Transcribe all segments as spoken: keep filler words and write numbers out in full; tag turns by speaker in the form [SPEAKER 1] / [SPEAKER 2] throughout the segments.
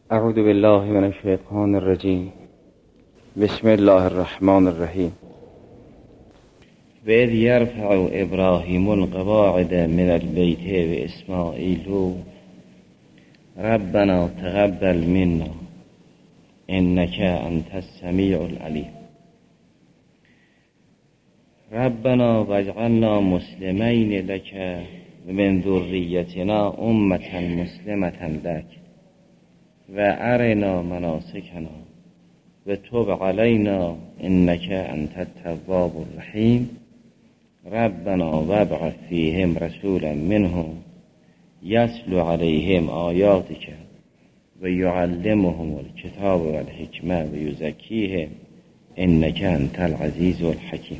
[SPEAKER 1] اعوذ بالله من الشیطان الرجیم. بسم الله الرحمن الرحیم. و اذ یرفع ابراهیم القواعد من البیت و اسماعیل ربنا تقبل منا انک انت السمیع العلیم. ربنا واجعلنا مسلمین لک و من ذریتنا امة مسلمة لک و ارنا مناسکنا و تب علینا انک انت التواب الرحیم. ربنا وابعث فیهم رسولا منهم یتلو علیهم آیاتک و یعلمهم الکتاب و الحکمه و یزکیهم انک انت العزیز الحکیم.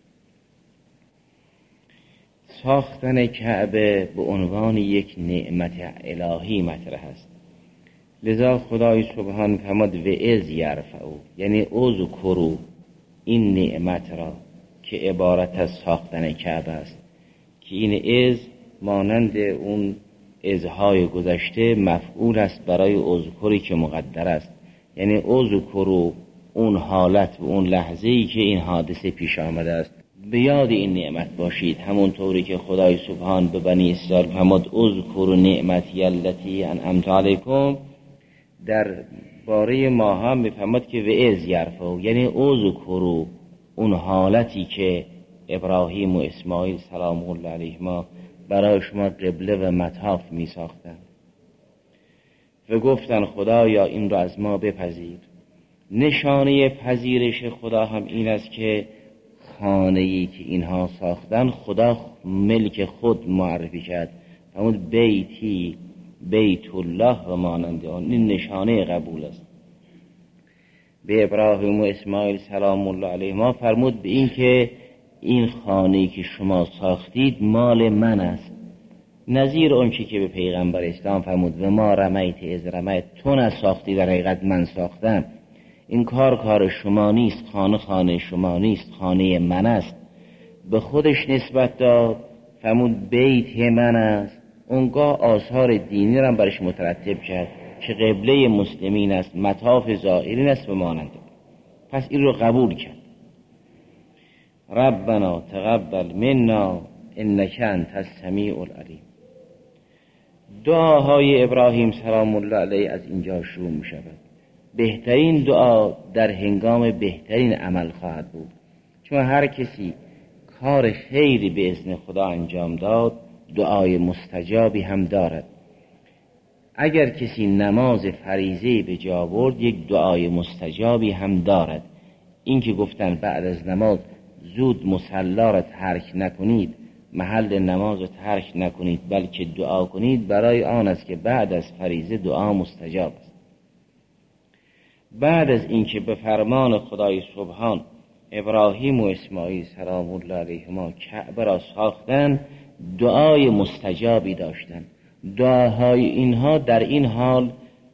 [SPEAKER 1] ساختن کعبه به عنوان یک نعمت الهی مطرح است. لذا خدای سبحان فرمود و اذ یرفعو، یعنی اذکروا این نعمت را که عبارت از ساختن کعبه است، که این اذ مانند اون اذهای گذشته مفعول است برای اذکری که مقدر است، یعنی اذکروا اون حالت و اون لحظه‌ای که این حادثه پیش آمده است به یاد این نعمت باشید. همونطوری که خدای سبحان به بنی اسرائیل فرمود اذکروا نعمتی التی انعمت علیکم، در باره ما هم میفهمد که و اذ یرفعو، یعنی اذکروا اون حالتی که ابراهیم و اسماعیل سلام الله علیهما برای شما قبله و مطاف می ساختن و گفتن خدایا این را از ما بپذیر. نشانه پذیرش خدا هم این است که خانه‌ای که اینها ساختن خدا ملک خود معرفی کرد، همون بیتی بیت الله و مانند آن. این نشانه قبول است. به ابراهیم و اسماعیل سلام الله علیهما فرمود به این که این خانه‌ای که شما ساختید مال من است، نظیر اون چی که به پیغمبر اسلام فرمود و ما رمیت از رمیت، تو نساختی در حقیقت من ساختم. این کار کار شما نیست، خانه خانه شما نیست، خانه من است. به خودش نسبت داد، فرمود بیت من است. اونگاه آثار دینی را برش مترتب کرد که قبله مسلمین است، مطاف زائرین است و مانند. پس این رو قبول کرد. ربنا تقبل منا انک انت السمیع العلیم. دعاهای ابراهیم سلام الله علیه از اینجا شروع می شود. بهترین دعا در هنگام بهترین عمل خواهد بود، چون هر کسی کار خیری به اذن خدا انجام داد دعای مستجابی هم دارد. اگر کسی نماز فریضه به جا برد یک دعای مستجابی هم دارد. این که گفتن بعد از نماز زود مصلا را ترک نکنید، محل نماز را ترک نکنید، بلکه دعا کنید، برای آن است که بعد از فریضه دعا مستجاب است. بعد از اینکه به فرمان خدای سبحان ابراهیم و اسماعیل سلام الله علیهما کعبه را ساختن، دعای مستجابی داشتند. دعاهای اینها در این حال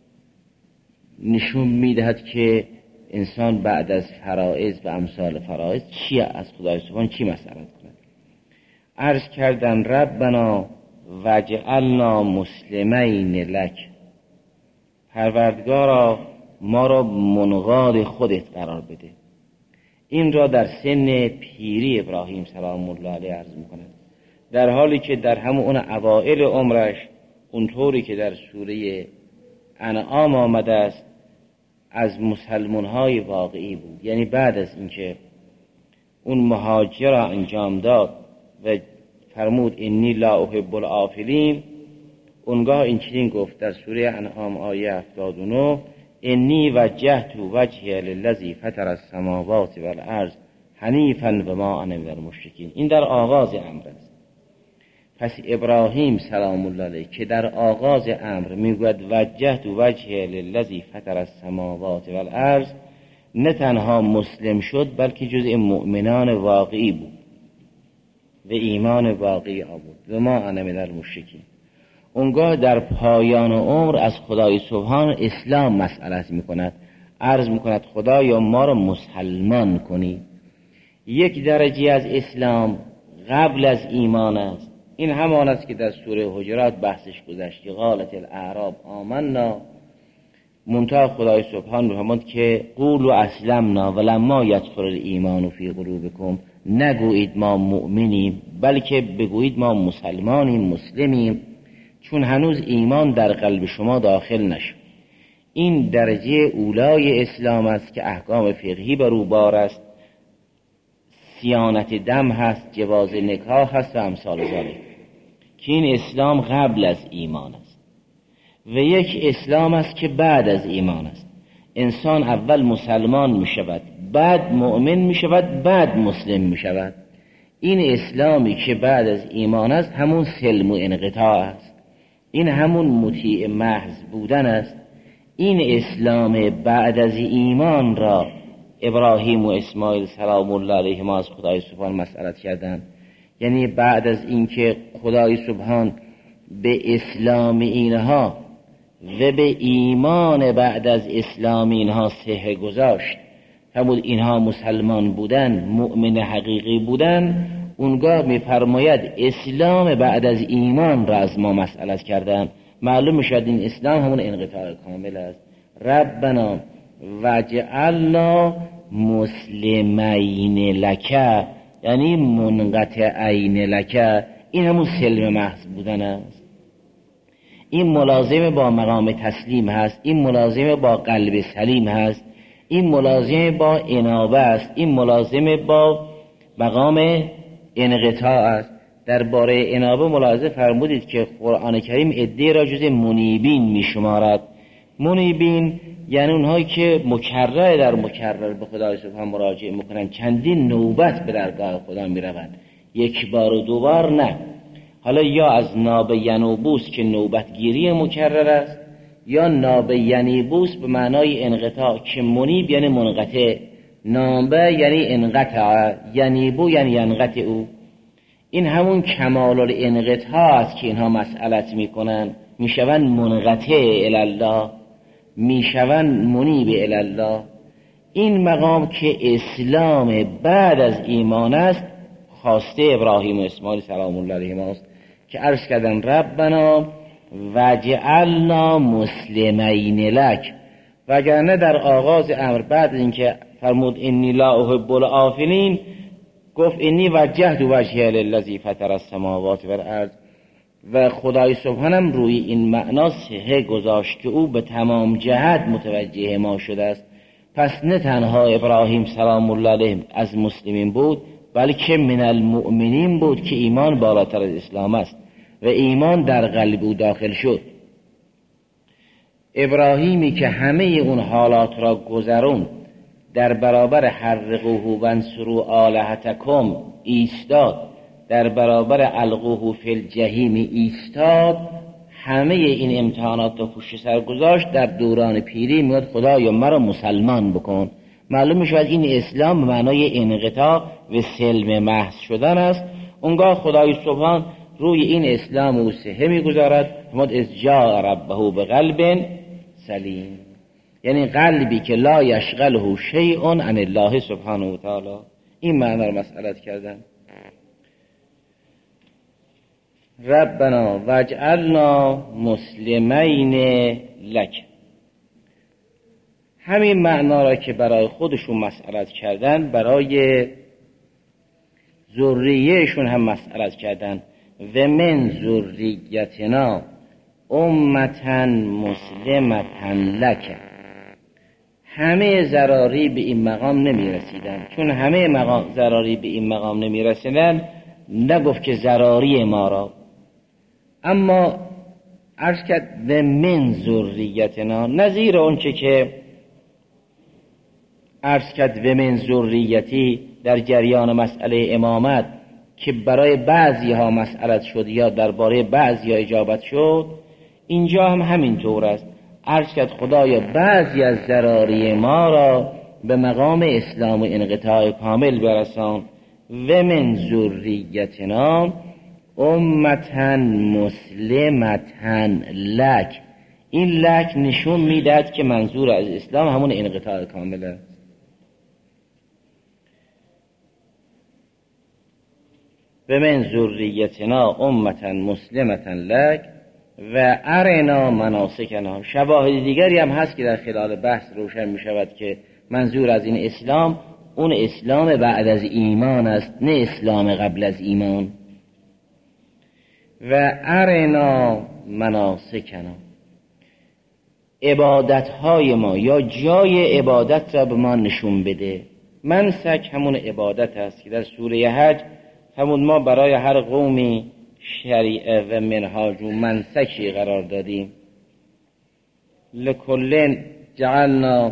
[SPEAKER 1] نشون میدهد که انسان بعد از فرائض و امثال فرائض چی از خدای سبحان چی مسئلت کند. عرض کردن ربنا وجعلنا مسلمین لک، پروردگارا ما را منقاد خودت قرار بده. این را در سن پیری ابراهیم سلام الله علیه عرض میکند، در حالی که در همون اون اوائل عمرش اونطوری که در سوره انعام آمده است از مسلمان‌های واقعی بود. یعنی بعد از اینکه اون مهاجر را انجام داد و فرمود انی لا احب العافلین، اونگاه این چنین گفت در سوره انعام آیه هفتاد و نه انی وجهت وجهی للذی فطر السماوات والارض حنیفا و ما انا من المشرکین. این در آغاز امر است. پس ابراهیم سلام الله علیه که در آغاز امر میگوید وجهت وجهی للذی فطر السماوات والارض، نه تنها مسلم شد بلکه جزء مؤمنان واقعی بود و ایمان واقعی آورد و ما انا من المشرکین. اونگاه در پایان عمر از خدای سبحان اسلام مسئلت میکند، عرض میکند خدایا ما را مسلمان کنی. یک درجه از اسلام قبل از ایمان است. این همان است که در سوره حجرات بحثش گذشت که قالت الاعراب آمنا منتها خدای سبحان فرمود که قولوا اسلمنا ولما یدخل الایمان فی قلوبکم، نگویید ما مؤمنیم بلکه بگویید ما مسلمانیم، مسلمیم، چون هنوز ایمان در قلب شما داخل نشد. این درجه اولای اسلام است که احکام فقهی بر او بار است، صیانت دم هست، جواز نکاح هست و امثال ذلک، که این اسلام قبل از ایمان است. و یک اسلام است که بعد از ایمان است. انسان اول مسلمان می شود، بعد مؤمن می شود، بعد مسلم می شود. این اسلامی که بعد از ایمان است همون سلم و انقطاع است، این همون مطیع محض بودن است. این اسلام بعد از ایمان را ابراهیم و اسماعیل سلام الله علیهما از خدای سبحان مسئلت کردند. یعنی بعد از اینکه خدای سبحان به اسلام اینها و به ایمان بعد از اسلام اینها سحر گذاشت، همون اینها مسلمان بودن، مؤمن حقیقی بودن، اونگاه میفرماید اسلام بعد از ایمان را از ما مسئلت کردن. معلوم میشد این اسلام همون انقطاع کامل است. ربنا وجعلنا مسلمین لک، یعنی منقطعین لک، این همون سلم محض بودن است. این ملازم با مقام تسلیم هست، این ملازم با قلب سلیم هست، این ملازم با انابه است، این ملازم با مقام انقطاع است. درباره انابه ملاحظه فرمودید که قرآن کریم عده را جز منیبین می شمارد. منیبین یعنی اونهایی که مکرر در مکرر به خدای سبحان مراجعه میکنن، چندین نوبت به درگاه خدا می روند، یک بار و دو بار نه. حالا یا از ناب ینوبوس که نوبت گیری مکرر است، یا ناب ینیبوس به معنای انقطاع که منیب یعنی منقطع، نابه یعنی انقطع، ینیبو یعنی ینقطع او. این همون کمال الانقطاع است که اینها مسئلت میکنن، میشون منقطع الله، میشون منیب الله. این مقام که اسلام بعد از ایمان است خواسته ابراهیم و اسماعیل سلام الله علیهما است که عرض کردن ربنا وجعلنا مسلمین لک. وگرنه در آغاز امر بعد اینکه فرمود انی لا احب العافلین، گفت انی وجهت وجهی للذی فطر السماوات والارض، و خدای سبحانم روی این معنا صحه گذاشت که او به تمام جهت متوجه ما شده است. پس نه تنها ابراهیم سلام الله علیه از مسلمین بود، بلکه من المؤمنین بود که ایمان بالاتر از اسلام است و ایمان در قلب او داخل شد. ابراهیمی که همه اون حالات را گذرون، در برابر حرقوه وانصروا آلهتکم ایستاد، در برابر القوه فی الجحیم ایستاد، همه این امتحانات را پشت سر گذاشت. در دوران پیری میاد خدایا مرا مسلمان بکن. معلوم میشه این اسلام به معنای انقطاع و سلم محض شدن است. اونگاه خدای سبحان روی این اسلام او صحه میگذارد. هماد از جاء ربه بقلب سلیم، یعنی قلبی که لا یشغله شیء عن الله سبحانه و تعالی. این معنی رو مسئلت کردن. ربنا وجعلنا مسلمین لک، همین معنا را که برای خودشون مسئلت کردن برای ذریهشون هم مسئلت کردن. و من ذریتنا امتا مسلمتا لک. همه ضراری به این مقام نمی رسیدن. چون همه مقام ضراری به این مقام نمی رسیدن، نگفت که ضراری ما را، اما عرض کرد و من ذریتنا، نظیر اون چه که عرض کرد و من ذریتی در جریان مسئله امامت که برای بعضی ها مسئلت شد یا درباره بعضی ها اجابت شد، اینجا هم همین طور است. عرض کرد خدایا بعضی از ضراری ما را به مقام اسلام و انقطاع کامل برسان. و من ذریتنا امتا مسلمتا لک. این لک نشون میداد که منظور از اسلام همون انقطاع کامل است. و من ذریتنا امتا مسلمتا لک و ارنا مناسکنا. شواهد دیگری هم هست که در خلال بحث روشن می شود که منظور از این اسلام اون اسلام بعد از ایمان است، نه اسلام قبل از ایمان. و ارنا مناسکنا، عبادت های ما یا جای عبادت را به ما نشون بده. منسک همون عبادت است که در سوره حج همون ما برای هر قومی شریعه و منهاج و منسکی قرار دادیم. لکل جعلنا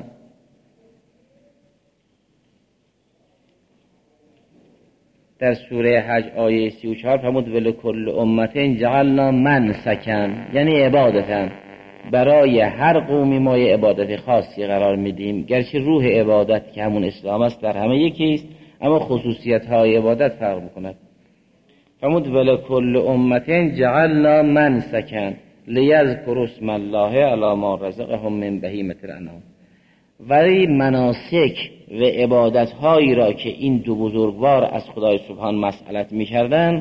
[SPEAKER 1] در سوره حج آیه سی و چهار فرمود ولکل امت جعلنا منسکن، یعنی عبادتن. برای هر قومی ما یه عبادت خاصی قرار میدیم، گرچه روح عبادت که همون اسلام است در همه یکیست، اما خصوصیت های عبادت فرق میکند. فرمود ولکل امت جعلنا منسکن لیذکروا اسم الله علی ما رزقهم من بهیمة الانعام. ولی مناسک و عبادت هایی را که این دو بزرگوار از خدای سبحان مسئلت میکردن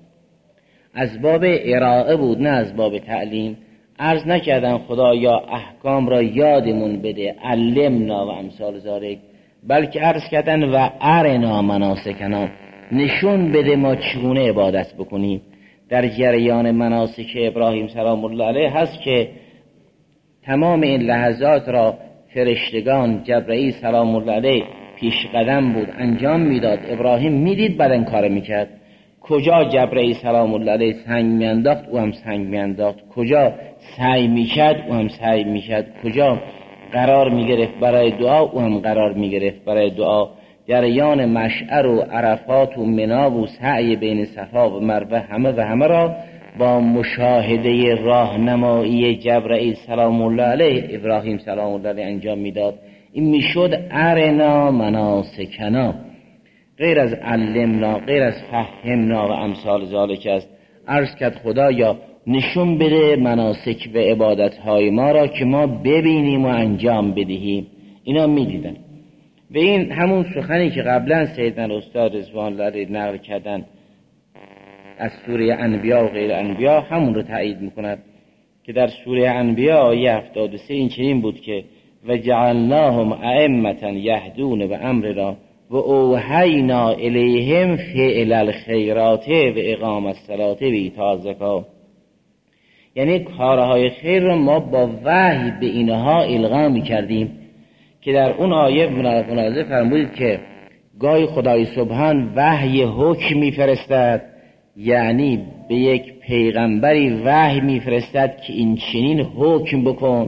[SPEAKER 1] از باب ارائه بود، نه از باب تعلیم. عرض نکردن خدایا احکام را یادمون بده، علمنا و امثال ذالک، بلکه عرض کردن و ارنا مناسکنا، نشون بده ما چگونه عبادت بکنیم. در جریان مناسک ابراهیم سلام الله علیه هست که تمام این لحظات را فرشتگان جبرئیل سلام الله علیه پیش قدم بود انجام میداد. ابراهیم میدید بعد این کار میکرد. کجا جبرئیل سلام الله علیه سنگ میانداخت او هم سنگ میانداخت، کجا سعی میکرد او هم سعی میکرد، کجا قرار میگرفت برای دعا او هم قرار میگرفت برای دعا. جریان مشعر و عرفات و منا و سعی بین صفا و مروه همه و همه را با مشاهده راهنمایی جبرئیل سلام الله علیه ابراهیم سلام الله علیه انجام میداد. این میشد ارنا مناسکنا، غیر از علمنا، غیر از فهمنا و امثال ذالک است. عرض کرد خدایا نشون بده مناسک و عبادتهای ما را که ما ببینیم و انجام بدهیم. اینا میدیدن. و این همون سخنی که قبلا سیدنا استاد رضوان الله علیه نقل کردن از سوره انبیا و غیر انبیا همون رو تایید میکند که در سوره انبیا آیه هفتاد و سه این چنین بود که و جعلناهم ائمة یهدون به امرنا و اوحینا الیهم فعل الخیرات و اقام الصلاة و ایتاء الزکات. یعنی کارهای خیر رو ما با وحی به اینها القا میکردیم که در اون آیه منازه فرمودید که گاهی خدای سبحان وحی حکم میفرستد، یعنی به یک پیغمبری وحی میفرستد که این چنین حکم بکن.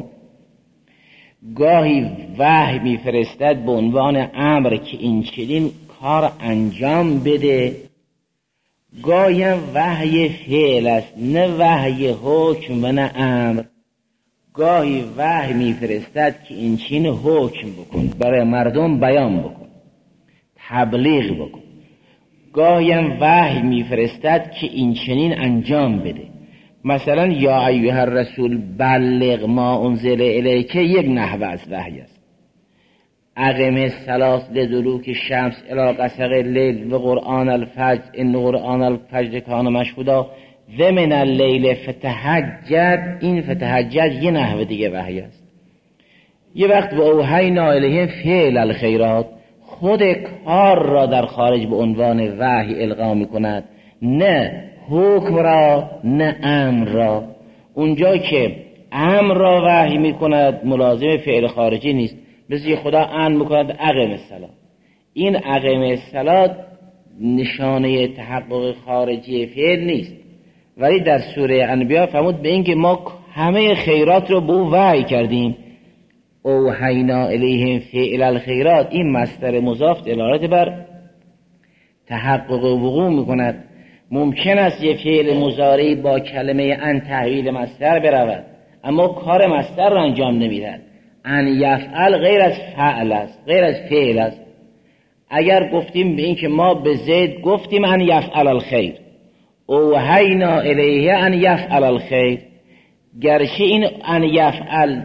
[SPEAKER 1] گاهی وحی میفرستد به عنوان امر که این چنین کار انجام بده. گاهی هم وحی فعل است، نه وحی حکم و نه امر. گاهی وحی میفرستد که این چنین حکم بکن، برای مردم بیان بکن، تبلیغ بکن. گاهی هم وحی میفرستد که این چنین انجام بده. مثلا یا ایها الرسول بلغ ما انزل الیک یک نحوه از وحی است. اقم الصلاة لدلوک الشمس الی غسق اللیل و قرآن الفجر ان قرآن الفجر کان مشهودا و من اللیل فتهجد. این فتهجد یه نحوه دیگه وحی است. یه وقت به اوحینا الیهم فعل الخیرات، خود کار را در خارج به عنوان وحی القا می کند، نه حکم را نه امر را. اونجا که امر را وحی می کند ملازم فعل خارجی نیست. مثل خدا امر می کند اقم الصلاة، این اقم الصلاة نشانه تحقق خارجی فعل نیست. ولی در سوره انبیا فرمود به این که ما همه خیرات رو به او وحی کردیم. اوحینا الیهم فعل الخیرات، این مصدر مضاف دلالت بر تحقق وقوع میکند. ممکن است یه فعل مضارعی با کلمه ان تحویل مصدر برود اما کار مصدر را انجام نمیدهد. ان یفعل غیر از فعل است، غیر از فعل است. اگر گفتیم به این که ما به زید گفتیم ان یفعل الخیر، اوحینا الیه ان یفعل الخیر، گرچه این ان یفعل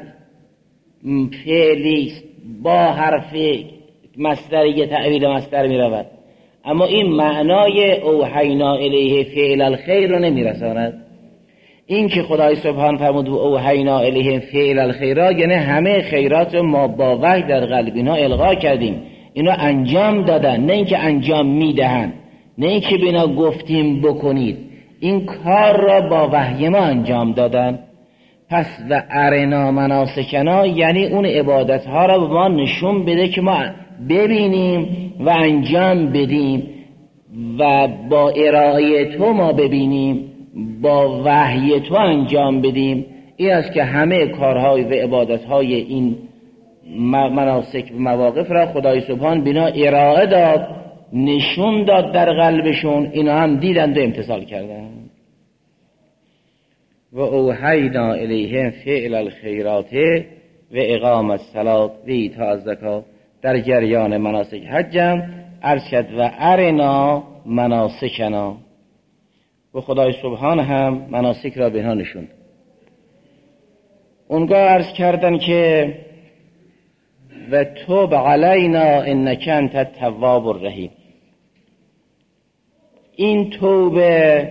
[SPEAKER 1] فعلی با حرف مصدری تأویل مصدر می رود، اما این معنای اوحینا الیه فعل الخیر رو نمی رساند. این که خدای سبحان فرمود و اوحینا الیهم فعل الخیرات، یعنی همه خیرات رو ما با وحی در قلب اینا القا کردیم، اینا انجام دادن، نه اینکه انجام میدهن، نه اینکه بینا گفتیم بکنید، این کار را با وحی ما انجام دادن. پس و ارنا مناسکنا یعنی اون عبادت ها را به ما نشون بده که ما ببینیم و انجام بدیم و با ارائه تو ما ببینیم، با وحی تو انجام بدیم. این است که همه کارهای و عبادتهای این مناسک و مواقف را خدای سبحان بنا ارائه داد، نشون داد در قلبشون، اینا هم دیدند و امتثال کردند. و اوحینا الیهم فعل الخیرات و اقام الصلاة و ایتاء الزکات. در جریان مناسک حجم عرض شد و ارنا مناسکنا، و خدای سبحان هم مناسک را به ها نشوند. اونگاه عرض کردن که و توب علینا انک انت التواب الرحیم. این توبه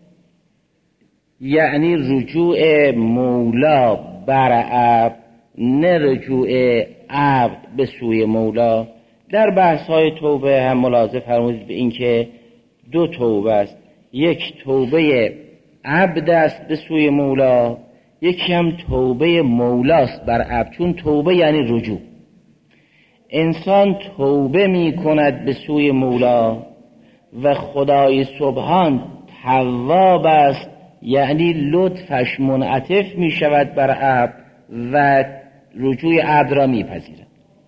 [SPEAKER 1] یعنی رجوع مولا بر عبد، نه رجوع عبد به سوی مولا. در بحث های توبه هم ملاحظه فرمودید به این که دو توبه است، یک توبه عبد است به سوی مولا، یکی هم توبه مولاست بر عبد. چون توبه یعنی رجوع، انسان توبه می کند به سوی مولا و خدای سبحان تواب است، یعنی لطفش منعطف می شود بر عبد و رجوع عبد را می پذیرد.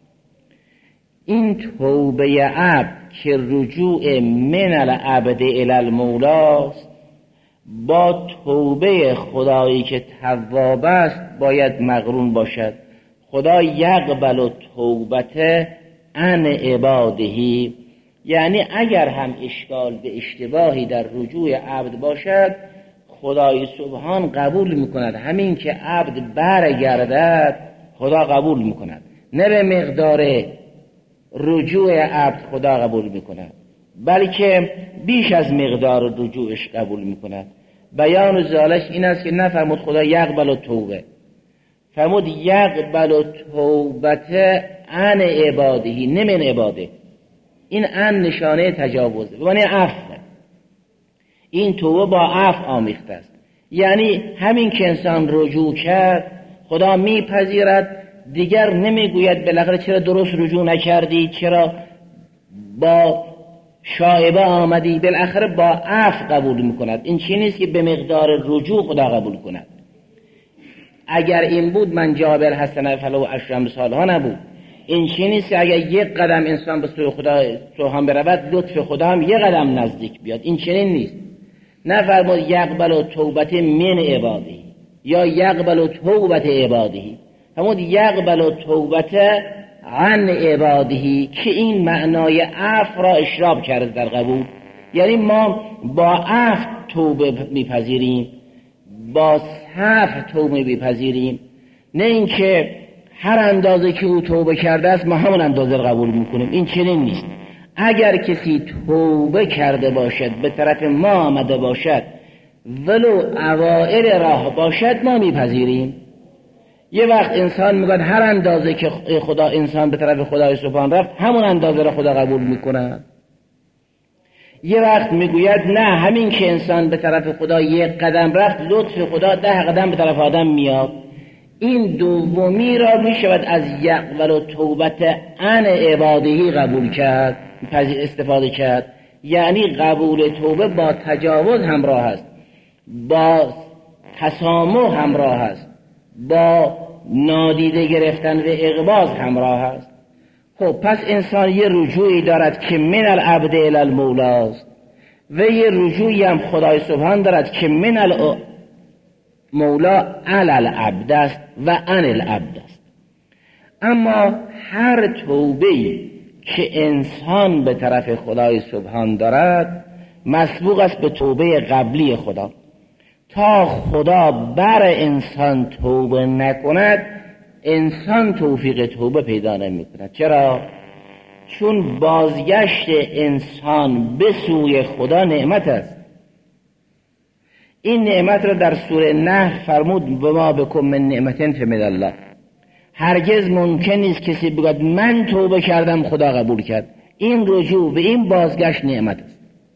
[SPEAKER 1] این توبه عبد که رجوع من العبد الی المولاست با توبه خدایی که تواب است باید مقرون باشد. خدا یقبل توبت عن عبادهی، یعنی اگر هم اشکال به اشتباهی در رجوع عبد باشد خدای سبحان قبول میکند. همین که عبد برگردد خدا قبول میکند، نه به مقدار رجوع عبد خدا قبول میکند، بلکه بیش از مقدار رجوعش قبول میکند. بیان ذالک این است که نفرمود خدا یقبل توبه، فرمود یقبل توبت عن عبادهی، نه من عباده. این عن نشانه تجاوزه، به معنی عفو. این توبه با عفو آمیخته است، یعنی همین که انسان رجوع کرد خدا میپذیرد، دیگر نمیگوید بالاخره چرا درست رجوع نکردی، چرا با شایبه آمدی، بالاخره با عفو قبول میکند. این چیزی نیست که به مقدار رجوع خدا قبول کند. اگر این بود من جابر حسن فلو عشر امثالها نبود. این چیزی نیست که اگر یک قدم انسان به سوی خدا سبحان برود لطف خدا هم یک قدم نزدیک بیاد. این چنین نیست. نفرمود یقبل توبت من عبادی یا یقبل توبت عبادی، فرمود یقبل توبت عن عبادی که این معنای عفو را اشراب کرده در قبول. یعنی ما با عفو توبه میپذیریم، با صفح توبه میپذیریم، نه اینکه هر اندازه که او توبه کرده است ما همون اندازه قبول میکنیم. این چنین نیست. اگر کسی توبه کرده باشد به طرف ما آمده باشد ولو اوائل راه باشد ما میپذیریم. یه وقت انسان میگه هر اندازه که خدا انسان به طرف خدای سبحان رفت همون اندازه را خدا قبول میکنه. یه وقت میگوید نه، همین که انسان به طرف خدا یک قدم رفت لطف خدا ده قدم به طرف آدم میاد. این دومی را میشود از یقبل و توبت عن عبادهی قبول کرد، استفاده کرد. یعنی قبول توبه با تجاوز همراه است، با تسامح همراه است، با نادیده گرفتن و اقباض همراه است. خب پس انسان یه رجوعی دارد که من العبد الی المولاست و یه رجوعی هم خدای سبحان دارد که من المولا علی العبد است و عن العبد است. اما هر توبه‌ای که انسان به طرف خدای سبحان دارد مسبوق است به توبه قبلی خدا. تا خدا بر انسان توبه نکند انسان توفیق توبه پیدا نمی کند. چرا؟ چون بازگشت انسان به سوی خدا نعمت است. این نعمت را در سوره نحل فرمود و ما بکم من نعمتن فمن الله. هرگز ممکن نیست کسی بگوید من توبه کردم خدا قبول کرد. این رجوع به این بازگشت نعمت است،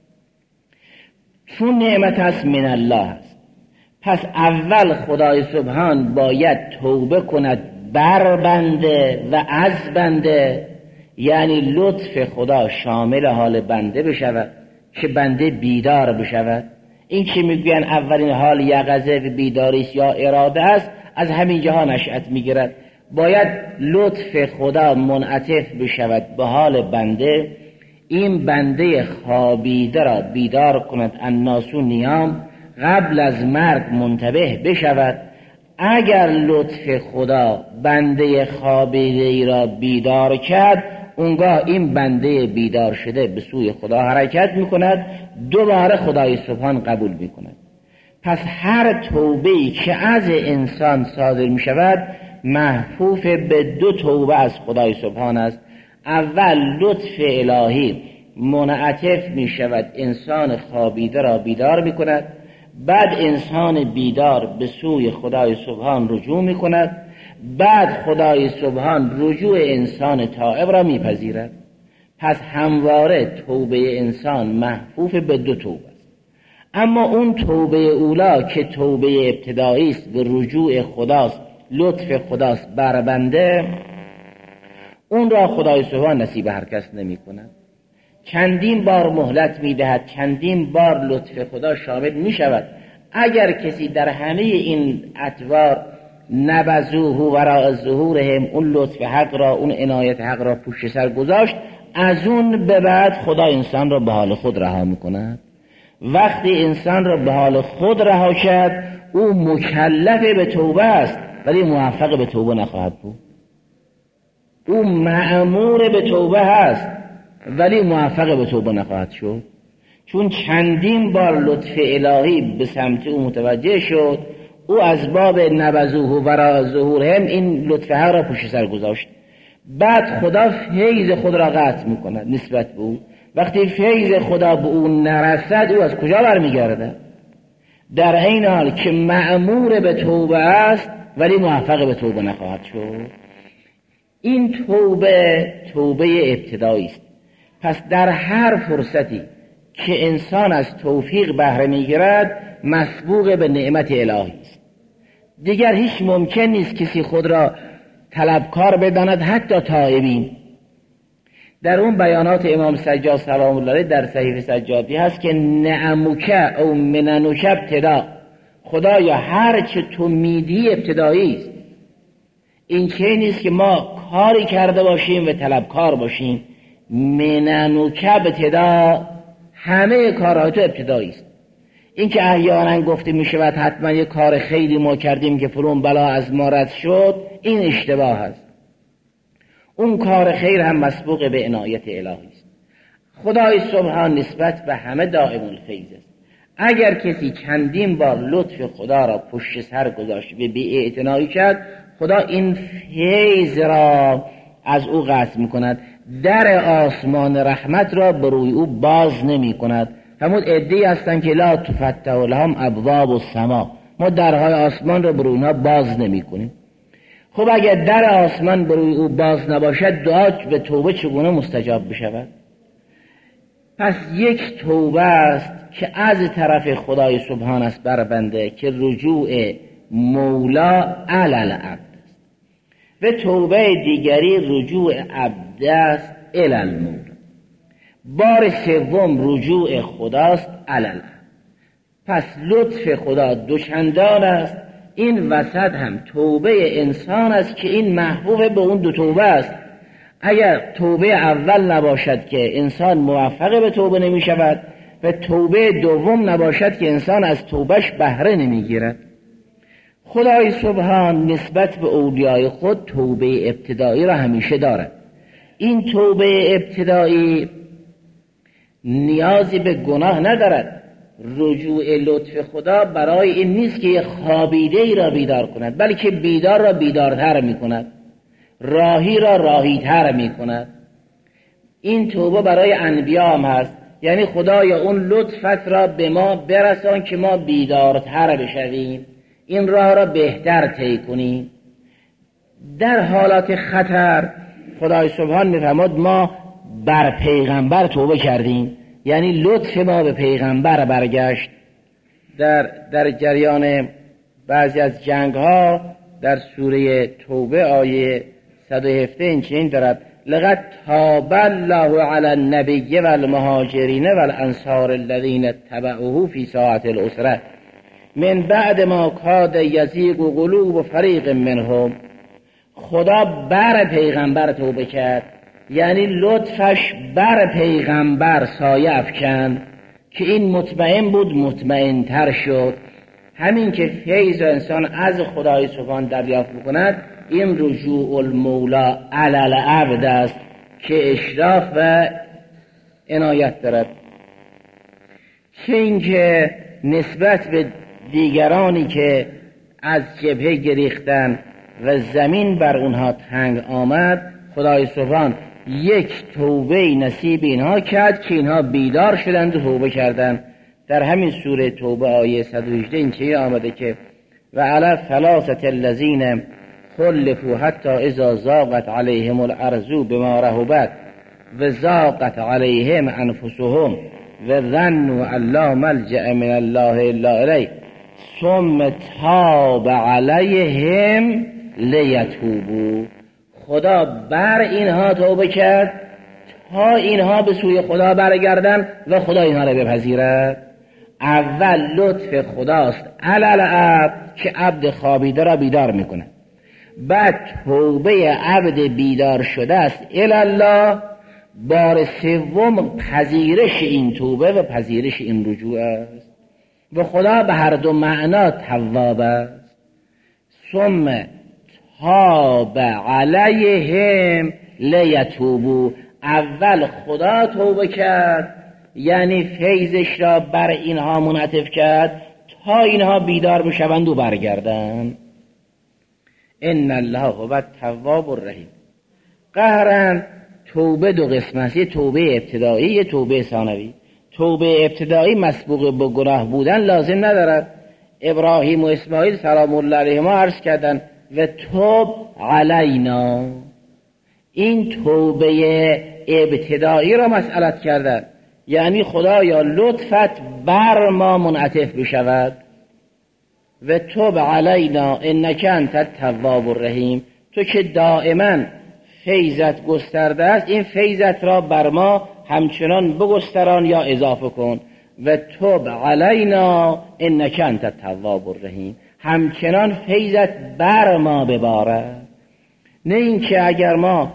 [SPEAKER 1] چون نعمت هست من الله است. پس اول خدای سبحان باید توبه کند بر بنده و از بنده، یعنی لطف خدا شامل حال بنده بشود که بنده بیدار بشود. این که میگوین اولین حال یقظه و بیداری است یا اراده است، از همین جاها نشأت میگیرد. باید لطف خدا منعطف بشود به حال بنده، این بنده خوابیده را بیدار کند، الناسو نیام، قبل از مرگ منتبه بشود. اگر لطف خدا بنده خوابیده ای را بیدار کرد، اونگاه این بنده بیدار شده به سوی خدا حرکت میکند، دوباره خدای سبحان قبول میکند. پس هر توبه‌ای که از انسان صادر میشود محفوف به دو توبه از خدای سبحان است. اول لطف الهی منعطف می شود، انسان خوابیده را بیدار می کند، بعد انسان بیدار به سوی خدای سبحان رجوع می کند، بعد خدای سبحان رجوع انسان تائب را می پذیرد. پس همواره توبه انسان محفوف به دو توبه است. اما اون توبه اولا که توبه ابتدایی است و رجوع خداست، لطف خداست بر بنده، اون را خدای سبحان نصیب هر کس نمی کند. چندین بار مهلت می دهد، چندین بار لطف خدا شامل می شود. اگر کسی در همه این اطوار نبذوه وراء ظهورهم، اون لطف حق را، اون عنایت حق را پشت سر گذاشت، از اون به بعد خدا انسان را به حال خود رها می کند. وقتی انسان را به حال خود رها کرد، او مکلف به توبه است ولی موفق به توبه نخواهد بود. او مأمور به توبه هست ولی موفق به توبه نخواهد شد، چون چندین بار لطف الهی به سمت او متوجه شد. او از باب نبذوه وراء ظهورهم این لطف ها را پشت سر گذاشت. بعد خدا فیض خود را قطع میکند نسبت به او. وقتی فیض خدا به او نرسد، او از کجا برمیگرده؟ در این حال که مأمور به توبه است ولی موفق به توبه نخواهد شد. این توبه توبه ابتدایی است. پس در هر فرصتی که انسان از توفیق بهره میگیرد مسبوق به نعمت الهی است. دیگر هیچ ممکن نیست کسی خود را طلبکار بداند، حتی تائبین. در اون بیانات امام سجاد سلام الله علیه در صحیفه سجادی هست که نعمک او مننک ابتدا، خدایا هر چه تو میدی ابتدایی است. این چه نیست که ما کاری کرده باشیم و طلبکار باشیم. مننک ابتدا، همه کارهای تو ابتدایی است. این که احیانا گفته می شود حتما یک کار خیلی ما کردیم که فلان بلا از ما رد شد، این اشتباه است. اون کار خیر هم مسبوق به عنایت الهی است. خدای سبحان نسبت به همه دائم الفیض است. اگر کسی چندین بار لطف خدا را پشت سر گذاشت و بی اعتنایی کرد، خدا این فیض را از او قطع می کند. در آسمان رحمت را بر روی او باز نمی کند. همون عده‌ای هستن که لا تفتح لهم ابواب السما، ما درهای آسمان را بر اونها باز نمی کنیم. خب اگر در آسمان بر روی او باز نباشد، دعا به توبه چگونه مستجاب بشود؟ پس یک توبه است که از طرف خدای سبحان است بر بنده که رجوع مولا علی العبد است، و توبه دیگری رجوع عبد است الی المولا. بار سوم رجوع خداست علی العبد. پس لطف خدا دوچندان است. این وسط هم توبه انسان است که این محبوب به اون دو توبه است. اگر توبه اول نباشد که انسان موفق به توبه نمی شود، و توبه دوم نباشد که انسان از توبهش بهره نمی گیرد. خدای سبحان نسبت به اولیای خود توبه ابتدایی را همیشه دارد. این توبه ابتدایی نیازی به گناه ندارد. رجوع لطف خدا برای این نیست که خوابیده ای را بیدار کند، بلکه بیدار را بیدارتر می کند، راهی را راهیتر می کند. این توبه برای انبیا هم هست یعنی خدایا اون لطفت را به ما برسان که ما بیدارتر بشویم، این راه را بهتر طی کنیم. در حالات خطر خدای سبحان میفرماد ما بر پیغمبر توبه کردیم، یعنی لطف ما به پیغمبر برگشت. در در جریان بعضی از جنگ ها در سوره توبه آیه صد و هفده این چنین دارد: لقد تاب الله علی النبی و المهاجرین و الانصار الذین اتبعوه فی ساعة العسرة من بعد ما کاد یزیغ قلوب فریق منهم. خدا بر پیغمبر توبه کرد، یعنی لطفش بر پیغمبر سایه افکند که این مطمئن بود مطمئن تر شد. همین که فیض انسان از خدای سبحان دریافت بکند، این رجوع المولا علی العبد است که اشراف و عنایت دارد. چه اینکه نسبت به دیگرانی که از جبهه گریختن و زمین بر اونها تنگ آمد، خدای سبحان یک توبه نصیب اینها کرد که اینها بیدار شدند و توبه کردند. در همین سوره توبه آیه صد و هجده این چیه آمده که و علی ثلاثه الذین خلفوا حتی اذا ضاقت علیهم الارض بما رحبت و ضاقت علیهم انفسهم و ظنوا ان لا ملجأ من الله الا الیه ثم تاب علیهم لیتوبوا. خدا بر اینها توبه کرد تا اینها به سوی خدا برگردن و خدا اینها را بپذیرد. اول لطف خداست علل عبد که عبد خوابیده را بیدار میکنه، بعد توبه عبد بیدار شده است الله، بار سوم پذیرش این توبه و پذیرش این رجوع است و خدا به هر دو معنا تواب است. ثم تاب علیهم لیتوبوا. اول خدا توبه کرد، یعنی فیضش را بر اینها منعطف کرد تا اینها بیدار بشوند و برگردند. ان الله هو التواب الرحیم. قهرا توبه دو قسم است، یه توبه ابتدایی، یه توبه ثانوی. توبه ابتدایی مسبوق به گناه بودن لازم ندارد. ابراهیم و اسماعیل سلام الله علیهما عرض کردند و توب علینا. این توبه ابتدایی را مسئلت کردند، یعنی خدایا لطفت بر ما منعطف بشود و توب علینا انک انت التواب الرحیم. تو که دائما فیضت گسترده است، این فیضت را بر ما همچنان بگستران یا اضافه کن. و توب علینا انک انت التواب الرحیم، همچنان فیضت بر ما ببارد. نه اینکه اگر ما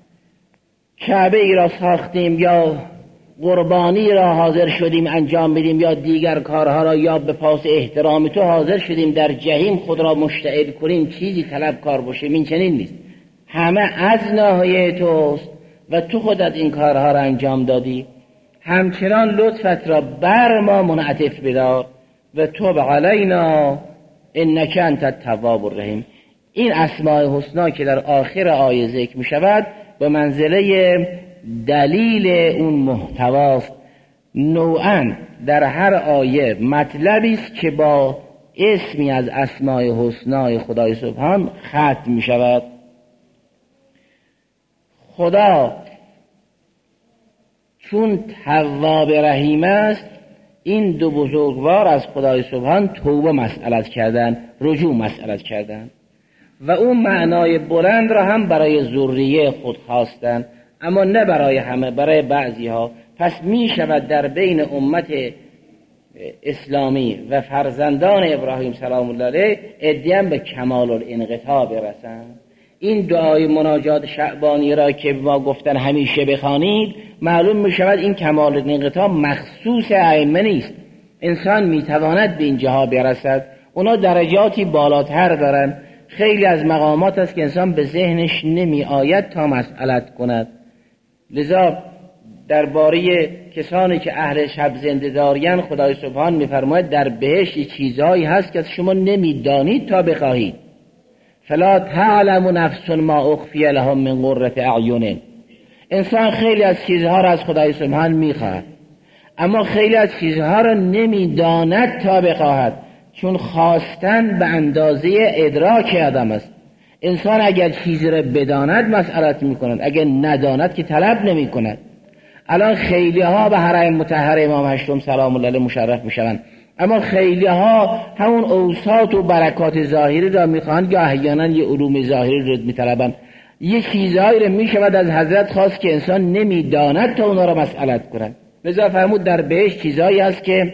[SPEAKER 1] کعبه ای را ساختیم یا قربانی را حاضر شدیم انجام بدیم یا دیگر کارها را یا به پاس احترام تو حاضر شدیم در جهیم خود را مشتعل کنیم چیزی طلب کار باشیم، این چنین نیست. همه از ناحیه توست و تو خودت این کارها را انجام دادی. همچنان لطفت را بر ما منعطف بدار و توب علینا انک انت التواب الرحیم. این اسماء حسنا که در آخر آیه ذکر می شود به منزله دلیل اون محتواست. نوعاً در هر آیه مطلبی است که با اسمی از اسماء حسنای خدای سبحان ختم می شود. خدا چون تواب رحیم است، این دو بزرگوار از خدای سبحان توبه مسئلت کردن، رجوع مسئلت کردن و اون معنای بلند را هم برای ذریه خود خواستن، اما نه برای همه، برای بعضی ها. پس می شود در بین امت اسلامی و فرزندان ابراهیم سلام الله علیه ادیم به کمال الانقطاع برسند. این دعای مناجات شعبانی را که ما گفتن همیشه بخوانید، معلوم می شود این کمال الانقطاع مخصوص ائمه نیست. انسان می تواند به این جاها برسد، اونا درجاتی بالاتر دارن. خیلی از مقامات است که انسان به ذهنش نمی آید تا مسئلت کند. لذا درباره کسانی که اهل شب زنده دارین خدای سبحان میفرماید در بهشت چیزهایی هست که شما نمیدانید تا بخواهید. فلا تعلم نفس ما اخفی لهم من قرة اعین. انسان خیلی از چیزها را از خدای سبحان میخواهد، اما خیلی از چیزها را نمیداند تا بخواهد، چون خواستن به اندازه ادراک آدم است. انسان اگر چیزی را بداند مسئلت میکند، اگر نداند که طلب نمی کند. الان خیلی ها به حرم مطهر امام هشتم سلام الله علیه مشرف میشوند، اما خیلی ها همون اوساط و برکات ظاهری را میخواهند یا احیانا یه علوم ظاهری را میطلبند. یه چیزهایی را میشود از حضرت خواست که انسان نمیداند تا اونا را مسئلت کند. لذا فرمود در بهشت چیزهایی هست که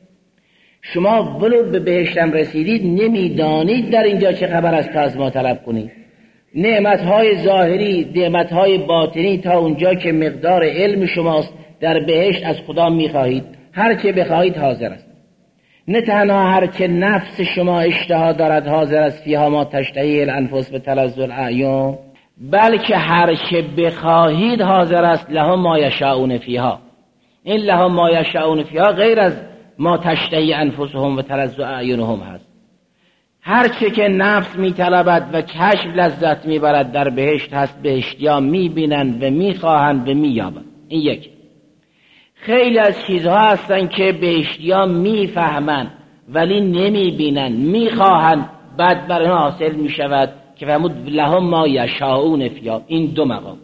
[SPEAKER 1] شما ولو به بهشتم رسیدید نمیدانید در اینجا چه خبر است تا از ما طلب کنید. نعمتهای ظاهری، نعمتهای باطنی تا اونجا که مقدار علم شماست در بهشت از خدا میخواهید، هر چه بخواهید حاضر است. نه تنها هر چه نفس شما اشتها دارد حاضر است، فیها ما تشتهی الانفس و تلذ الاعیون، بلکه هر چه بخواهید حاضر است، لهم ما یشاءون فیها. این لهم ما یشاءون فیها غیر از ما تشتهی انفسهم و تلذ اعیونهم هست. هر چه که نفس میطلبد و چشم لذت میبرد در بهشت هست. بهشتیان میبینند و میخواهند و مییابند. این یک. خیلی از چیزها هستن که بهشتیان میفهمند ولی نمیبینند، میخواهند، بعد بر اینها حاصل میشود که فرمود لهم ما یشاءون فیها. این دو مقام،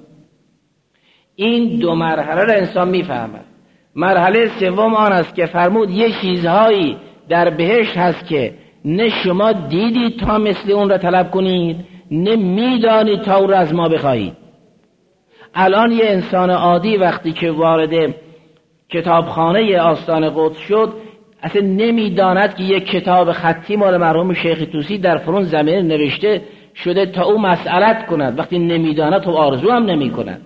[SPEAKER 1] این دو مرحله را انسان میفهمد. مرحله سوم آن است که فرمود یه چیزهایی در بهشت هست که نه شما دیدید تا مثل اون را طلب کنید، نه میدانید تا اون را از ما بخواهید. الان یه انسان عادی وقتی که وارد کتابخانه آستان قدس شد اصلا نمیداند که یک کتاب خطی مال مرحوم شیخ طوسی در فرون زمین نوشته شده تا او مسئلت کند. وقتی نمیداند تو آرزو هم نمی کند.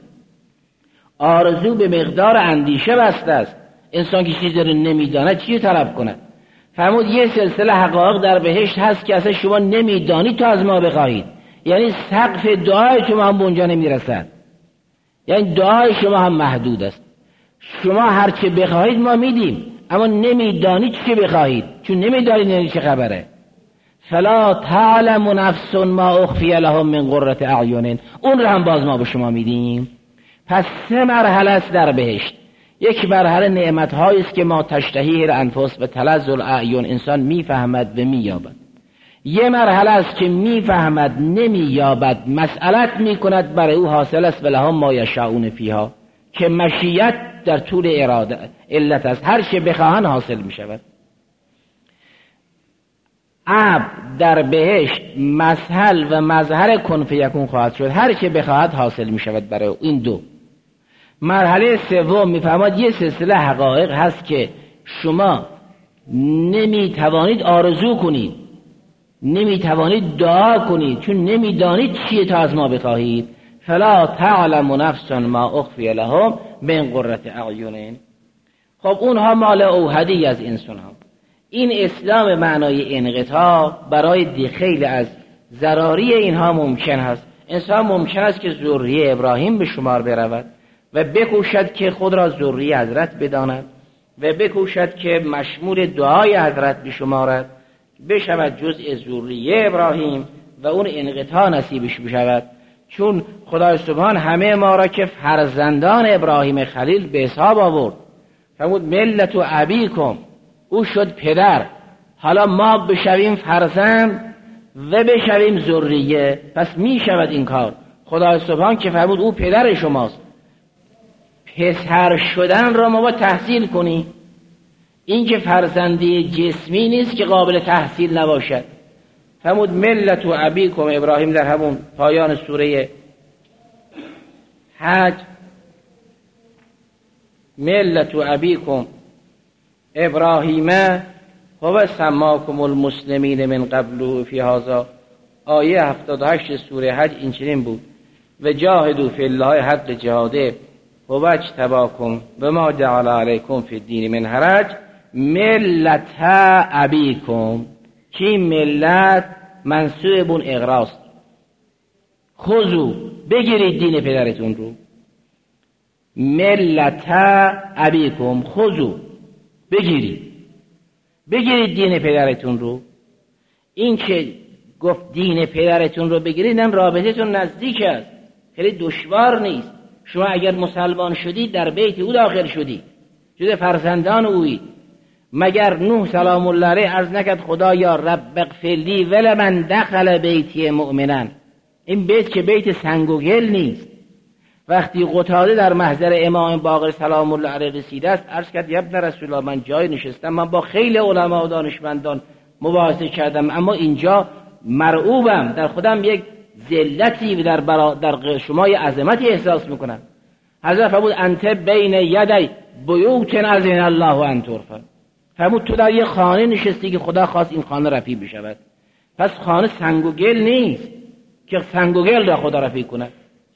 [SPEAKER 1] آرزو به مقدار اندیشه بسته است. انسان که چیزی رو نمیداند چی طلب کند؟ فرمود یه سلسله حقایق در بهشت هست که اصلا شما نمیدانید تا از ما بخواهید. یعنی سقف دعای شما هم به اونجا نمیرسد، یعنی دعای شما هم محدود است. شما هر چه بخواهید ما میدیم، اما نمیدانید چی بخواهید، چون نمیدانید یعنی چه خبره. فلا تعلم نفس ما اخفی لهم من قرة اعین، اون رو هم باز ما به شما میدیم. پس سه مرحله است در بهشت. یک مرحله نعمت‌هایی است که ما تشتهی الانفس و تلذ الاعین، انسان میفهمد و مییابد. یه مرحله است که میفهمد نمییابد، مسئلت میکند، برای او حاصل است ولهم ما یشاءون فیها، که مشیت در طول اراده علت است، هر چه بخواهند حاصل میشود. عبد در بهشت مسهل و مظهر کن فیکون خواهد شد، هر چه بخواهد حاصل میشود برای او. این دو. مرحله سوم میفهمد یه سلسله حقایق هست که شما نمیتوانید آرزو کنید، نمیتوانید دعا کنید، چون نمیدانید چیه تا از ما بخواهید. فلا تعلم نفس ما اخفی لهم من قرة اعین. خب اونها مال اوحدی از انسان ها. این اسلام معنای انقطاع برای خیلی از ضراری اینها ممکن است. انسان ممکن است که ذریه ابراهیم به شمار برود و بکوشد که خود را ذریه حضرت بداند و بکوشد که مشمول دعای حضرت بشمارد، بشود جزء ذریه ابراهیم و اون انقطاع نصیبش بشود. چون خدای سبحان همه ما را که فرزندان ابراهیم خلیل به حساب آورد، فرمود ملت و ابیکم، او شد پدر، حالا ما بشویم فرزند و بشویم ذریه، پس می شود این کار. خدای سبحان که فرمود او پدر شماست، پسر شدن را ما با تحصیل کنیم. این که فرزندی جسمی نیست که قابل تحصیل نباشد. فرمود ملت و ابیکم ابراهیم در همون پایان سوره حج، ملت و ابیکم ابراهیم هو سماکم المسلمین من قبل فی هذا، آیه هفتاد و هشت سوره حج این چنین بود: و جاهدوا فی الله حق جهاده و اجتباکم و ما جعل علیکم فی الدین من حرج ملت ابیکم. کی ملت منسوب اغراست، خذو بگیرید دین پدرتون رو. ملت ابیکم خذو بگیرید، بگیرید دین پدرتون رو. این که گفت دین پدرتون رو بگیرید، این رابطتون نزدیک است، خیلی دشوار نیست. شما اگر مسلمان شدید در بیت او داخل شدید، جز فرزندان اویید. مگر نوح سلام الله علیه عرض نکرد خدایا رب اغفر لی ولمن دخل بیتی مؤمنا؟ این بیت که بیت سنگ و گل نیست. وقتی قتاده در محضر امام باقر سلام الله علیه رسیده است، عرض کرد یا ابن رسول الله، من جای نشستم، من با خیلی علما و دانشمندان مباحثه کردم، اما اینجا مرعوبم، در خودم یک ذلتی در برا در شما یه عظمتی احساس میکنم. حضرت فرمود انت بین یدی بیوت اذن الله ان ترفع. فرمود تو در یه خانه نشستی که خدا خواست این خانه رفیع بشود. پس خانه سنگ و گل نیست که سنگ و گل را خدا رفیع کنه.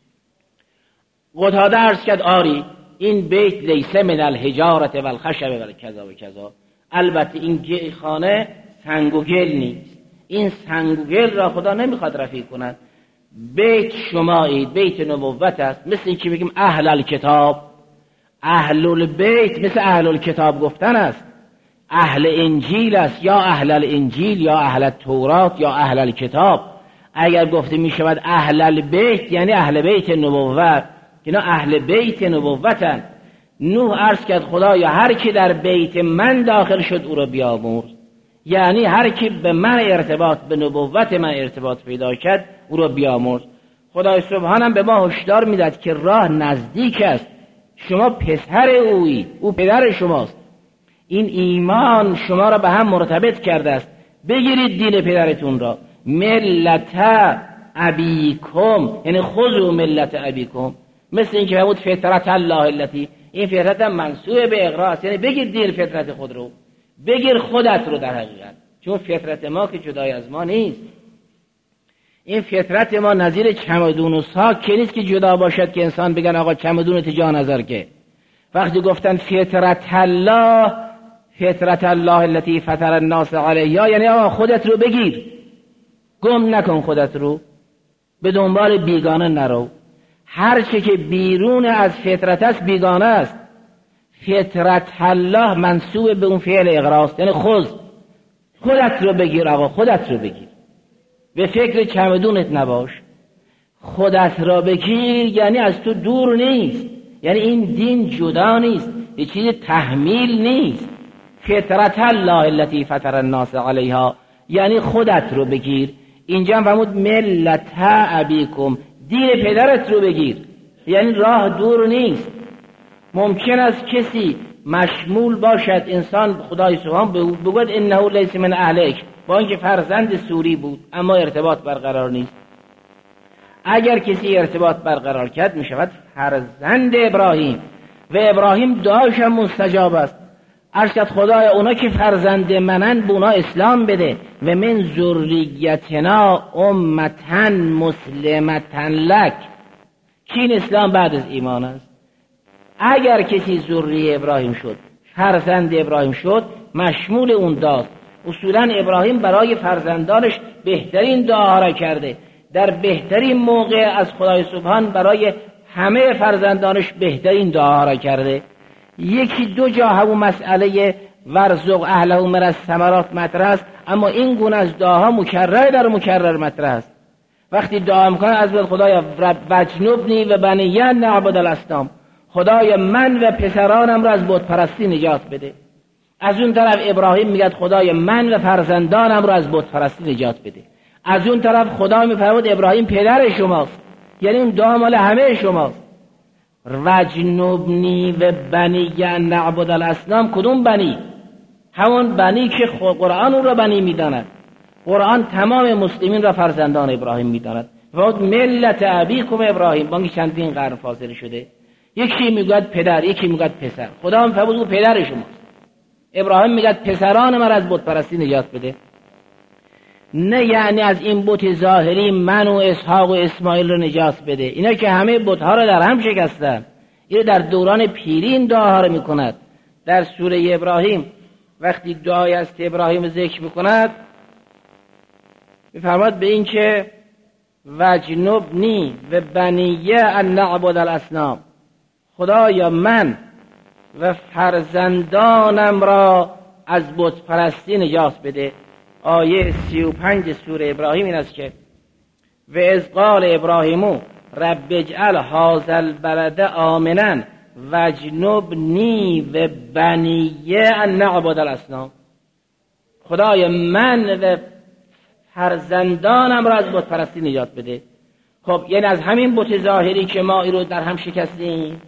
[SPEAKER 1] قتاده عرض کرد آری این بیت لیس من الحجارت و الخشب و کذا و کذا، البته این خانه سنگ و گل نیست، این سنگ و گل را خدا نمیخواد رفیع کند. بیت شمایید، بیت نبوت است. مثل این که بگیم اهل الکتاب، اهل البیت مثل اهل الکتاب گفتن است. اهل انجیل است، یا اهل الانجیل یا اهل التورات یا اهل الکتاب. اگر گفته می شود اهل البیت یعنی اهل بیت نبوت، اینا اهل بیت نبوتن. نوح عرض کرد خدایا هر کی در بیت من داخل شد او را بیامرز، یعنی هر کی به من ارتباط، به نبوت من ارتباط پیدا کرد او را بیامرز. خدای سبحانم به ما هشدار میداد که راه نزدیک است، شما پسر اویید، او پدر شماست. این ایمان شما را به هم مرتبط کرده است. بگیرید دین پدرتون را، ملت ابیکم، یعنی خذوا ملت ابیکم. مثل این که فرمود فطرت الله التی، این فطرت منسوب به اقراست، یعنی بگیر دین فطرت خود رو، بگیر خودت رو در حقیقت، چون فطرت ما که جدای از ما نیست. این فطرت ما نظیر چمدون و ساک که نیست که جدا باشد که انسان بگن آقا چمدون تجا نظر که. وقتی گفتن فطرت الله، فطرت الله التی فطر الناس علیها، یعنی آقا خودت رو بگیر، گم نکن خودت رو، به دنبال بیگانه نرو. هر چه که بیرون از فطرت است بیگانه است. فطرت الله منسوب به اون فعل اقراست، یعنی خود خودت رو بگیر آقا، خودت رو بگیر، به فکر چمدونت نباش. خودت را بگیر یعنی از تو دور نیست، یعنی این دین جدا نیست، یه چیز تحمیل نیست. فطرت الله التی فطر الناس علیها یعنی خودت رو بگیر. اینجا هم فرمود ملت ابیکم، دین پدرت رو بگیر، یعنی راه دور نیست. ممکن است کسی مشمول باشد، انسان خدای سبحان بگوید انه لیس من اهلک، با اینکه فرزند سوری بود اما ارتباط برقرار نیست. اگر کسی ارتباط برقرار کرد می شود فرزند ابراهیم، و ابراهیم دعاش هم مستجاب است. ارشد خدای اونا که فرزند منن به اونا اسلام بده، و من ذریتنا امتا مسلمتا لک، که این اسلام بعد از ایمان است. اگر کسی ذریه ابراهیم شد، فرزند ابراهیم شد، مشمول اون داست. اصولا ابراهیم برای فرزندانش بهترین دعاها را کرده، در بهترین موقع از خدای سبحان برای همه فرزندانش بهترین دعاها را کرده. یکی دو جا همون مسئله ورزق اهله من الثمرات مطرح است، اما این گونه از دعاها مکرر در مکرر مطرح است. وقتی دعا میکنه از خدایا وجنبنی و بنی نعبد الاصنام، خدای من و پسرانم را از بت پرستی نجات بده. از اون طرف ابراهیم میگه خدای من و فرزندانم را از بت پرستی نجات بده. از اون طرف خدا میفرمود ابراهیم پدر شماست، یعنی اون دعا مال همه شماست. وجنبنی و بنی نعبد الاصنام، کدوم بنی؟ همون بنی که قرآن اون را بنی میداند. قرآن تمام مسلمین را فرزندان ابراهیم میداند. و ملت ابیکم ابراهیم، با اینکه چندین قرن فاصله شده، یکی میگه پدر، یکی میگه پسر. خدا هم فرمود او پدر شماست. ابراهیم میگه پسران من از بت پرستی نجات بده. نه یعنی از این بت ظاهری من و اسحاق و اسماعیل رو نجات بده. اینا که همه بت‌ها رو در هم شکستن. این در دوران پیری این دعاها رو میکند. در سوره ابراهیم وقتی دعای است ابراهیم ذکر میکند، میفرماد به این که وجنبنی و بنیه ان نعبد الاصنام، خدایا من و فرزندانم را از بت پرستی نجات بده. آیه سی و پنج سوره ابراهیم این است که و اذ قال ابراهیم رب اجعل هذا البلد آمنا
[SPEAKER 2] وجنبنی و بنیه ان نعبد الاصنام، خدای من و فرزندانم را از بت پرستی نجات بده. خب یعنی از همین بت ظاهری که ما این رو در هم شکستیم،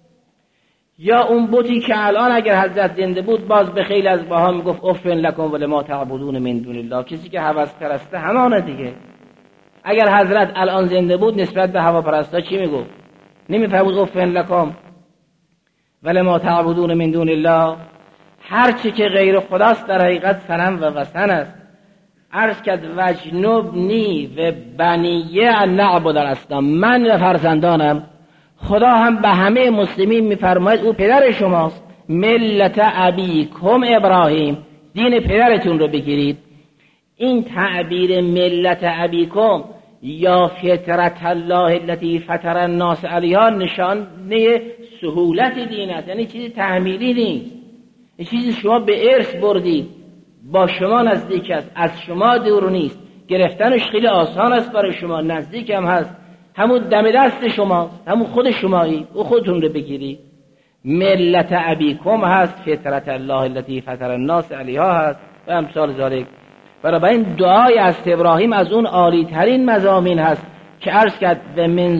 [SPEAKER 2] یا اون بتی که الان اگر حضرت زنده بود باز به خیلی از باها میگفت افن لکم ولما تعبدون من دون الله، کسی که هوس پرسته همانه دیگه. اگر حضرت الان زنده بود نسبت به هوا پرستا چی میگفت؟ نمیفهمود افن لکم ولما تعبدون من دون الله، هر چی که غیر خداست در حقیقت صنم و وثن است. عرض کرد وجنبنی و بنیه ان نعبد الاصنام، من و فرزندانم. خدا هم به همه مسلمین میفرماید او پدر شماست، ملت ابیکم ابراهیم، دین پدرتون رو بگیرید. این تعبیر ملت ابیکم یا فطرت الله التي فطر الناس علیها نشانه سهولت دین است، یعنی چیزی تحمیلی نیست، این چیزی شما به ارث بردید، با شما نزدیک است، از شما دور نیست، گرفتنش خیلی آسان است برای شما، نزدیک هم هست، همون دم دست شماست، همون خود شمایی، او خودتون رو بگیرید. ملت ابیکم هست، فطرت الله التي فطر الناس علیها هست و امثال ذالک. برای این دعای از ابراهیم از اون عالی ترین مضامین هست که عرض کرد و من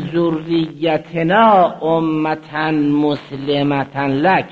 [SPEAKER 2] ذریتنا امتا مسلمتا لک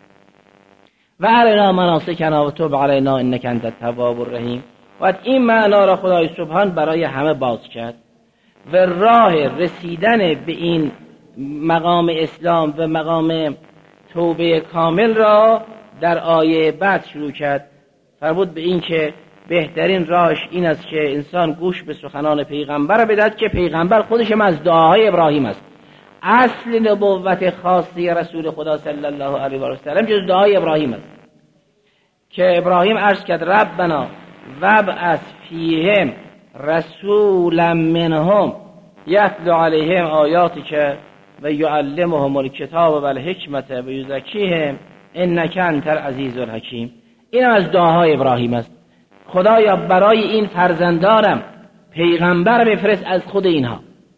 [SPEAKER 2] و ارنا مناسکنا و تب علینا انک انت التواب الرحیم. و این معنا را خدای سبحان برای همه باز کرد و راه رسیدن به این مقام اسلام و مقام توبه کامل را در آیه بعد شروع کرد. فرمود به این که بهترین راهش این است که انسان گوش به سخنان پیغمبر بدهد که پیغمبر خودش هم از دعاهای ابراهیم است. اصل نبوت خاصی رسول خدا صلی الله علیه و سلم جز دعای ابراهیم است که ابراهیم عرض کرد ربنا وابعث فیهم رسولا منهم یتلو علیهم آیاتک و یعلمهم الکتاب و الحکمت و یزکیهم انک انت العزیز الحکیم. این از دعاهای ابراهیم است. خدایا برای این فرزندانم پیغمبر بفرست از خود اینها،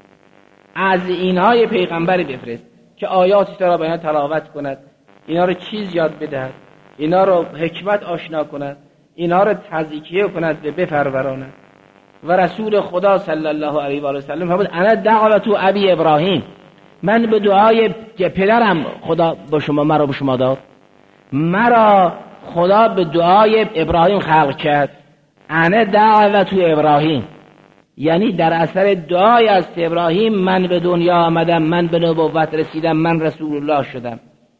[SPEAKER 2] از اینهای پیغمبر بفرست که آیاتی تو را به اینا تلاوت کند، اینا رو چیز یاد بدهد، اینا رو حکمت آشنا کند، اینا رو تزکیه کند و بپروراند. و رسول خدا صلی الله علیه و سلم فرمود انا دعوت ابی ابراهیم، من به دعای پدرم خدا به شما مرا به شما داد، مرا خدا به دعای ابراهیم خلق کرد. انا دعوت ابراهیم یعنی در اثر دعای از ابراهیم من به دنیا آمدم، من به نبوت رسیدم، من رسول الله شدم.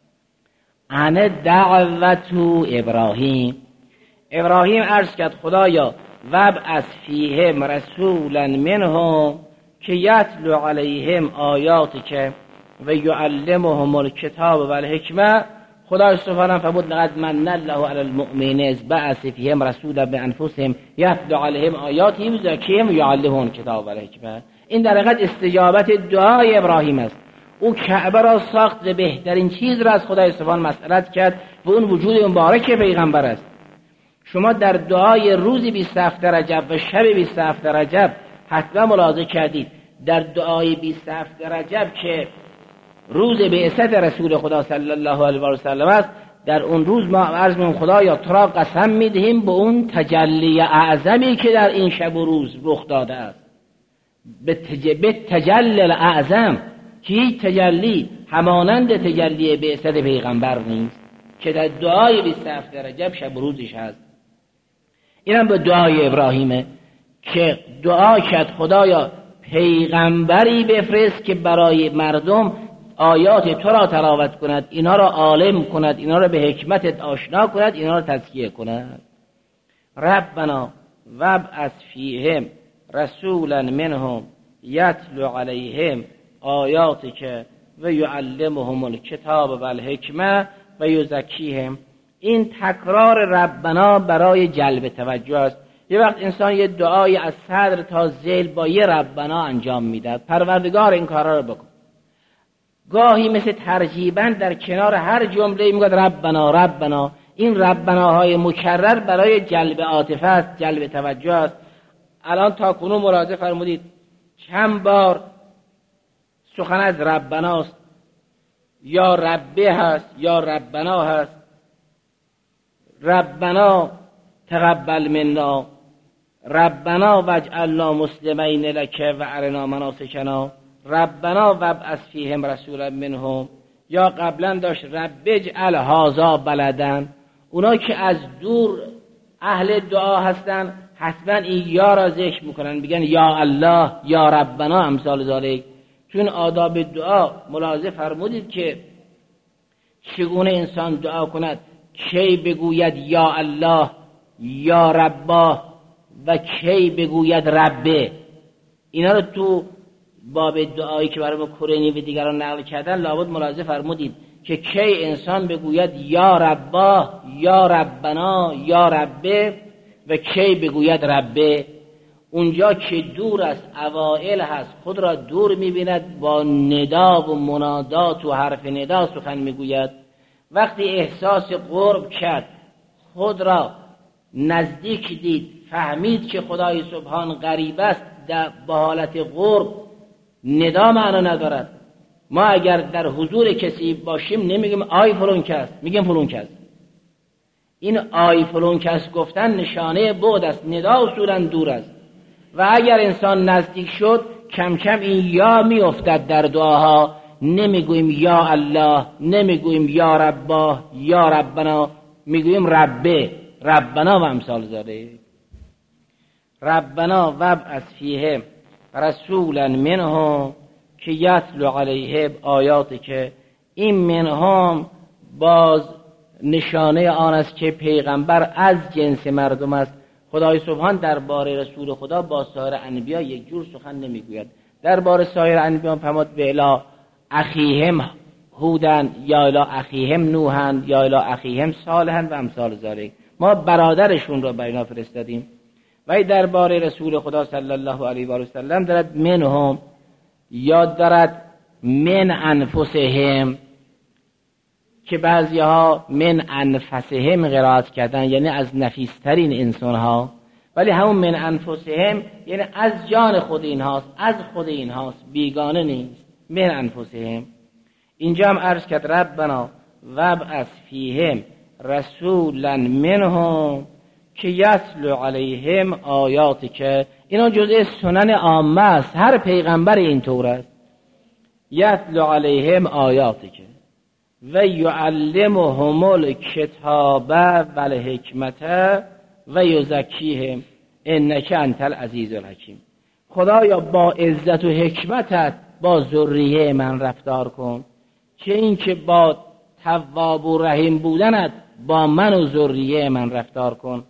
[SPEAKER 2] انا دعوت ابراهیم. ابراهیم عرض کرد خدایا وابعث فیهم رسولا منهم که یتلو علیهم آیاتک و یعلمهم الکتاب و الحکمه. خدا سبحانه فرمود لقد من الله علی المؤمنین اذ بعث فیهم رسولا بانفسهم یتلو علیهم آیاته و یزکیهم و یعلمهم الکتاب و الحکمه. این در حقیقت استجابت دعای ابراهیم است. او کعبه را ساخت و بهترین چیز را از خدای سبحان مسئلت کرد و اون وجود مبارک پیغمبر است. شما در دعای روز بیست و هفت رجب و شب بیست و هفت رجب حتما ملاحظه کردید، در دعای بیست و هفت رجب که روز بعثت رسول خدا صلی الله علیه و سلم است، در اون روز ما عرض می‌کنیم خدایا تو را قسم می‌دهیم به اون تجلی اعظمی که در این شب و روز رخ داده است، به تج... تجلی اعظم که هیچ تجلی همانند تجلی بعثت پیغمبر نیست که در دعای بیست و هفت رجب شب و روزش هست. اینم به دعای ابراهیمه که دعا کرد خدایا پیغمبری بفرست که برای مردم آیات تو را تلاوت کند، اینا را عالم کند، اینا را به حکمتت آشنا کند، اینا را تزکیه کند. ربنا وابعث فیهم رسولا منهم یتلو علیهم آیاتک و یعلمهم الکتاب و الحکمه و یزکیهم. این تکرار ربنا برای جلب توجه است. یه وقت انسان یه دعای از صدر تا ذیل با یه ربنا انجام میده، پروردگار این کارا رو بکن. گاهی مثل ترجیباً در کنار هر جمله میگه ربنا ربنا. این ربناهای مکرر برای جلب عاطفه است، جلب توجه است. الان تا کنون ملاحظه فرمودید چند بار سخن از ربناست. یا ربه هست یا ربنا هست. ربنا تقبل منا، ربنا واجعلنا مسلمین لک و ارنا مناسکنا، ربنا وابعث فیهم رسولا منهم. یا قبلا داشت رب اجعل هذا بلدن، اونا که از دور اهل دعا هستن حتما این یا را ذکر میکنن، میگن یا الله یا ربنا امثال ذالک. چون آداب دعا ملاحظه فرمودید که چگونه انسان دعا کند، کی بگوید یا الله یا رباه و کی بگوید ربه. اینا رو تو باب دعایی که برای کرینی و دیگران نقل کردن لابد ملاحظه فرمودید که کی انسان بگوید یا رباه یا ربنا یا ربه و کی بگوید ربه. اونجا که دور است، اوائل هست، خود را دور میبیند، با ندا و منادات و حرف ندا سخن میگوید. وقتی احساس قرب کرد، خود را نزدیک دید، فهمید که خدای سبحان قریب است، در با حالت قرب ندا معنا ندارد. ما اگر در حضور کسی باشیم نمیگیم آی فلان کس، میگیم فلان کس. این آی فلان کس گفتن نشانه بعد است، ندا اصولا دور است. و اگر انسان نزدیک شد کم کم این یا میافتد در دعاها، نمیگوییم یا الله، نمیگوییم یا رباه یا ربنا، میگوییم ربه ربنا و امثال ذالک. ربنا وابعث فیهم رسولا منهم که یتلو علیهم آیاتی، که این منهم باز نشانه آن است که پیغمبر از جنس مردم است. خدای سبحان درباره رسول خدا با سایر انبیا یک جور سخن نمیگوید. درباره سایر انبیا فرمود و الی اخیهم هودن یا الی اخیهم نوحن یا الی اخیهم صالحن و امثال ذالک. ما برادرشون را بر اینا فرستادیم. و درباره رسول خدا صلی الله علیه و سلم دارد منهم، یاد دارد من انفسهم، که بعضی ها من انفسهم قرائت کردن، یعنی از نفیسترین انسان ها، ولی همون من انفسهم یعنی از جان خود این هاست، از خود این هاست، بیگانه نیست. من انفسهم. اینجا هم عرض کرد ربنا وابعث فیهم رسولا منهم که یتلو علیهم آیاتی، که اینا جزء سنن عامه است، هر پیغمبر اینطور است. یتلو علیهم آیاتی که و یعلمهم الکتاب و الحکمت و یزکیهم انک انت العزیز الحکیم. خدایا با عزت و حکمتت با ذریه من رفتار کن، که این که با تواب و رحیم بودنت با من و ذریه من رفتار کن.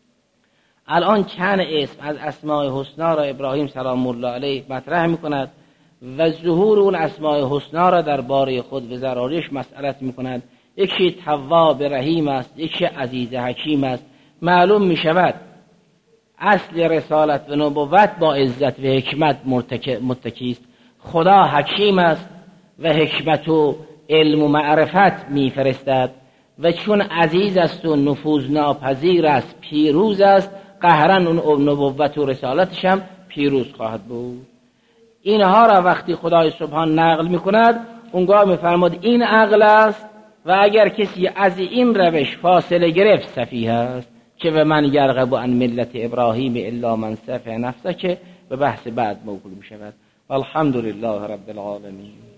[SPEAKER 2] الان چند اسم از اسماء حسنا را ابراهیم سلام الله علیه مطرح میکند و ظهور اون اسماء حسنا را در باره خود و ضرارش مسئلت میکند. یکی تواب رحیم است، یکی عزیز حکیم است. معلوم میشود اصل رسالت و نبوت با عزت و حکمت متکی است. خدا حکیم است و حکمت و علم و معرفت میفرستد و چون عزیز است و نفوذ ناپذیر است، پیروز است، قهرن اون نبوت و رسالتش هم پیروز خواهد بود. اینها را وقتی خدای سبحان نقل میکند، اونگاه میفرماد این عقل است و اگر کسی از این روش فاصله گرفت سفیه است، که و من یرغب عن ملت ابراهیم الا من سفه نفسه، که به بحث بعد موکول میشود. والحمد لله رب العالمین.